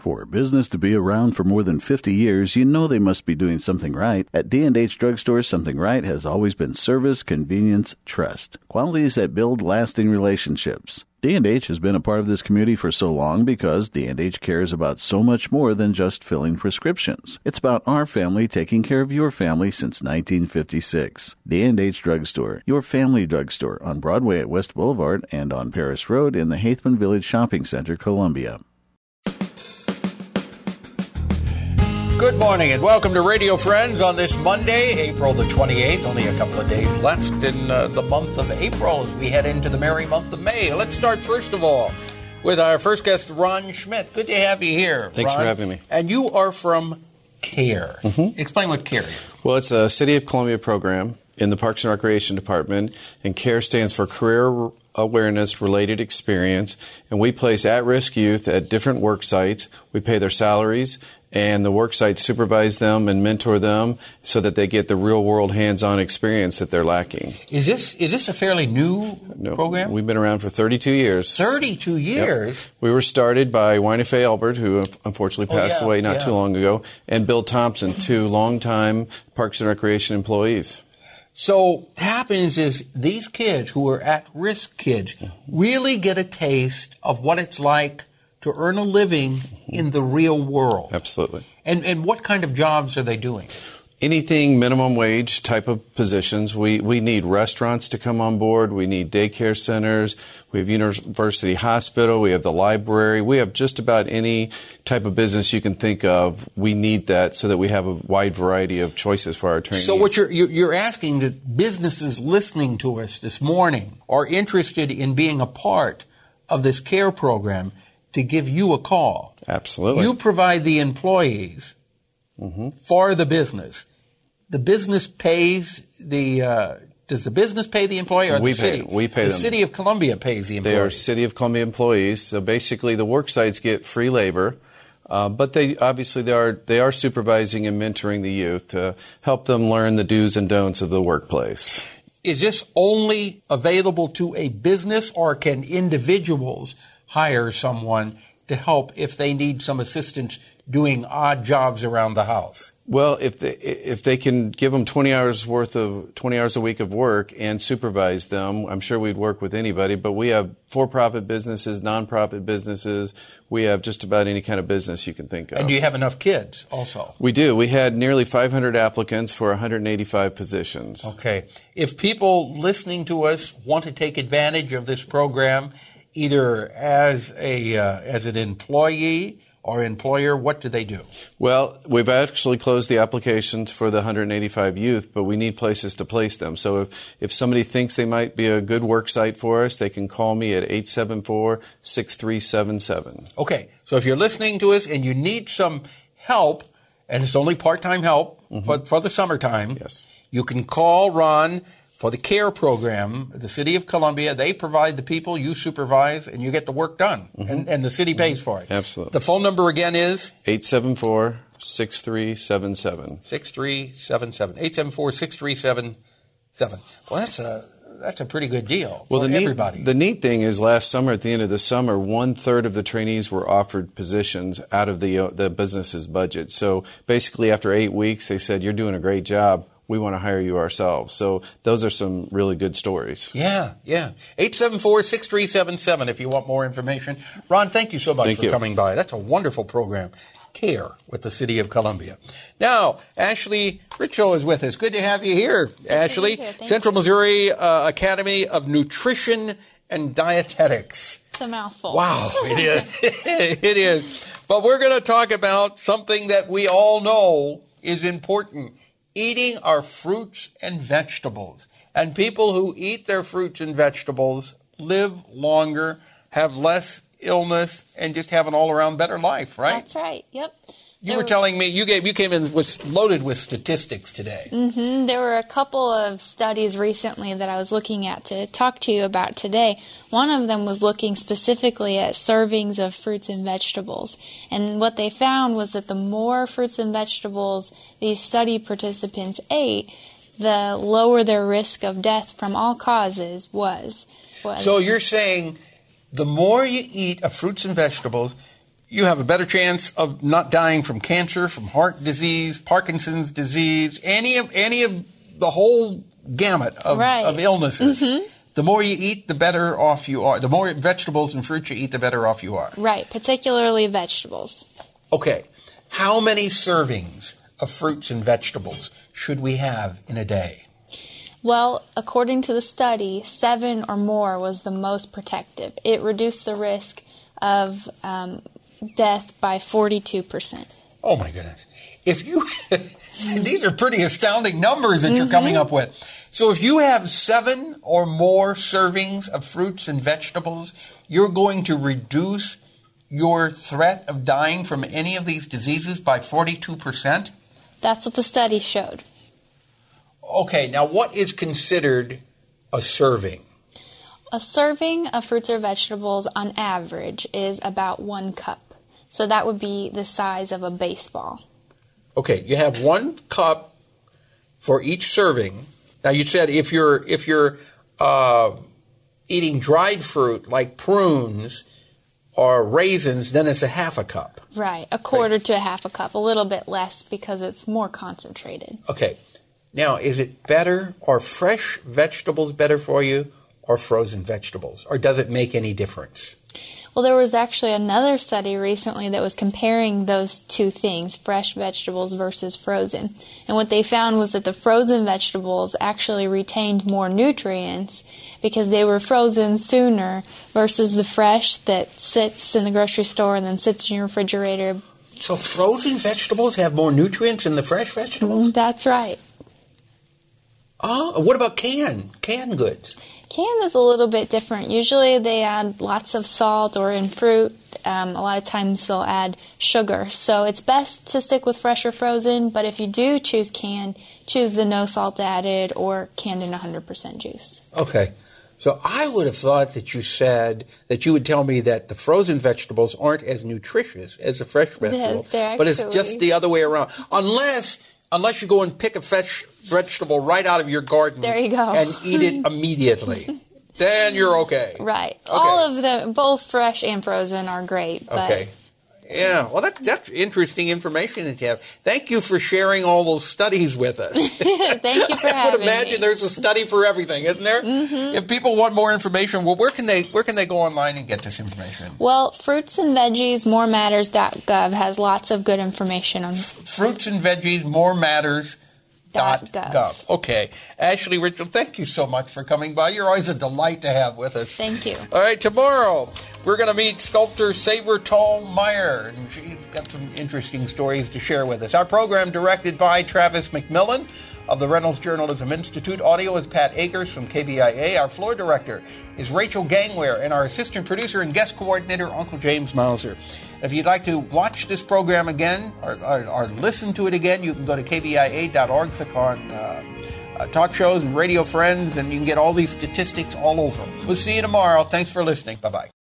For a business to be around for more than 50 years, you know they must be doing something right. At D&H Drugstore, something right has always been service, convenience, trust. Qualities that build lasting relationships. D&H has been a part of this community for so long because D&H cares about so much more than just filling prescriptions. It's about our family taking care of your family since 1956. D&H Drugstore, your family drugstore on Broadway at West Boulevard and on Paris Road in the Haithman Village Shopping Center, Columbia. Good morning and welcome to Radio Friends on this Monday, April the 28th. Only a couple of days left in the month of April as we head into the merry month of May. Let's start first of all with our first guest, Ron Schmidt. Good to have you here, Thanks Ron. for having me. And you are from CARE. Mm-hmm. Explain what CARE is. Well, it's a City of Columbia program in the Parks and Recreation Department, and CARE stands for Career Awareness Related Experience, and we place at-risk youth at different work sites. We pay their salaries, and the work sites supervise them and mentor them so that they get the real-world hands-on experience that they're lacking. Is this a fairly new program? We've been around for 32 years. 32 years? Yep. We were started by Wina Faye Albert, who unfortunately passed away not too long ago, and Bill Thompson, two longtime Parks and Recreation employees. So what happens is these kids who are at-risk kids really get a taste of what it's like to earn a living in the real world. Absolutely. And what kind of jobs are they doing? Anything minimum wage type of positions. We need restaurants to come on board. We need daycare centers. We have University Hospital. We have the library. We have just about any type of business you can think of. We need that so that we have a wide variety of choices for our trainees. So what you're asking that businesses listening to us this morning are interested in being a part of this CARE program to give you a call. Absolutely. You provide the employees for the business. The business pays does the business pay the employee or the city? We pay them. The City of Columbia pays the employees. They are City of Columbia employees. So basically the work sites get free labor. But they are supervising and mentoring the youth to help them learn the do's and don'ts of the workplace. Is this only available to a business, or can individuals hire someone to help if they need some assistance doing odd jobs around the house? Well, if they can give them 20 hours a week of work and supervise them, I'm sure we'd work with anybody. But we have for-profit businesses, non-profit businesses. We have just about any kind of business you can think of. And do you have enough kids also? We do. We had nearly 500 applicants for 185 positions. Okay. If people listening to us want to take advantage of this program, either as an employee or employer, what do they do? Well, we've actually closed the applications for the 185 youth, but we need places to place them. So if somebody thinks they might be a good work site for us, they can call me at 874-6377. Okay. So if you're listening to us and you need some help, and it's only part-time help for the summertime, yes, you can call Ron for the CARE program, the City of Columbia. They provide the people, you supervise, and you get the work done. And the city pays for it. Absolutely. The phone number again is? 874-6377. 6377. 874-6377. Well, that's a pretty good deal for everybody. The neat thing is last summer, at the end of the summer, 1/3 of the trainees were offered positions out of the business's budget. So basically after 8 weeks, they said, "You're doing a great job. We want to hire you ourselves." So those are some really good stories. Yeah. 874-6377 if you want more information. Ron, thank you so much for coming by. That's a wonderful program. CARE with the City of Columbia. Now, Ashley Richo is with us. Good to have you here, Ashley. Central Missouri Academy of Nutrition and Dietetics. It's a mouthful. Wow, it is. It is. But we're going to talk about something that we all know is important. Eating our fruits and vegetables. And people who eat their fruits and vegetables live longer, have less illness, and just have an all-around better life, right? That's right. Yep. You were telling me you came in loaded with statistics today. There were a couple of studies recently that I was looking at to talk to you about today. One of them was looking specifically at servings of fruits and vegetables. And what they found was that the more fruits and vegetables these study participants ate, the lower their risk of death from all causes was. So you're saying the more you eat of fruits and vegetables, you have a better chance of not dying from cancer, from heart disease, Parkinson's disease, any of the whole gamut of illnesses. Mm-hmm. The more you eat, the better off you are. The more vegetables and fruits you eat, the better off you are. Right, particularly vegetables. Okay, how many servings of fruits and vegetables should we have in a day? Well, according to the study, 7 or more was the most protective. It reduced the risk of death by 42%. Oh my goodness. If you these are pretty astounding numbers that you're coming up with. So if you have 7 or more servings of fruits and vegetables, you're going to reduce your threat of dying from any of these diseases by 42%? That's what the study showed. Okay, now what is considered a serving? A serving of fruits or vegetables on average is about 1 cup. So that would be the size of a baseball. Okay, you have 1 cup for each serving. Now you said if you're eating dried fruit like prunes or raisins, then it's a half a cup. Right, a quarter to a half a cup, a little bit less because it's more concentrated. Okay, now is it better, are fresh vegetables better for you or frozen vegetables, or does it make any difference? Well, there was actually another study recently that was comparing those two things, fresh vegetables versus frozen. And what they found was that the frozen vegetables actually retained more nutrients because they were frozen sooner versus the fresh that sits in the grocery store and then sits in your refrigerator. So frozen vegetables have more nutrients than the fresh vegetables? That's right. Oh, what about canned goods? Canned is a little bit different. Usually they add lots of salt, or in fruit, a lot of times they'll add sugar. So it's best to stick with fresh or frozen, but if you do choose canned, choose the no salt added or canned in 100% juice. Okay. So I would have thought that you said that you would tell me that the frozen vegetables aren't as nutritious as the fresh vegetable, but it's just the other way around. Unless you go and pick a fresh vegetable right out of your garden, there you go, and eat it immediately, then you're okay. Right. Okay. All of them, both fresh and frozen, are great. But okay. Yeah. Well, that's interesting information that you have. Thank you for sharing all those studies with us. Thank you for having me. I would imagine there's a study for everything, isn't there? Mm-hmm. If people want more information, well, where can they go online and get this information? Well, Fruits and Veggies MoreMatters.gov has lots of good information on Fruits and Veggies MoreMatters.gov. Okay. Ashley Ritchell, thank you so much for coming by. You're always a delight to have with us. Thank you. All right, tomorrow we're going to meet sculptor Saber Tall Meyer, and she's got some interesting stories to share with us. Our program directed by Travis McMillan of the Reynolds Journalism Institute. Audio is Pat Akers from KBIA. Our floor director is Rachel Gangware, and our assistant producer and guest coordinator, Uncle James Mauser. If you'd like to watch this program again or listen to it again, you can go to kbia.org, click on talk shows and radio friends, and you can get all these statistics all over. We'll see you tomorrow. Thanks for listening. Bye-bye.